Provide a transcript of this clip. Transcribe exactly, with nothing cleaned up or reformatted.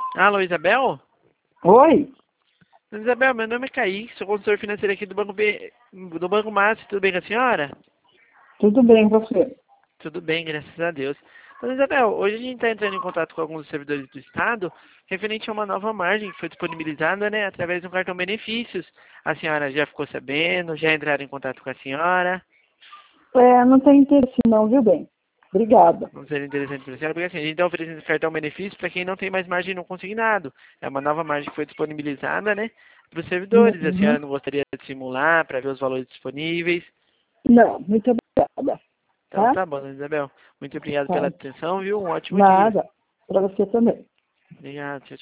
Alô, Isabel? Oi, Dona Isabel, meu nome é Kaique, sou consultor financeiro aqui do Banco B, do Banco Márcio. Tudo bem com a senhora? tudo bem com você? Tudo bem, graças a Deus. Dona Isabel, hoje a gente está entrando em contato com alguns servidores do Estado referente a uma nova margem que foi disponibilizada, né, através do cartão benefícios. A senhora já ficou sabendo? Já entraram em contato com a senhora? É, não tem interesse não, viu bem? Obrigada. Não seria interessante para a senhora, porque assim, a gente está oferecendo esse cartão benefício para quem não tem mais margem no consignado. É uma nova margem que foi disponibilizada, né, para os servidores. A Uhum. senhora não gostaria de simular para ver os valores disponíveis? Não, muito obrigada, Então tá? tá bom, Dona Isabel. Muito obrigado pela Tá. atenção, viu? Um ótimo dia. Nada, para você também. Obrigado, tchau, tchau.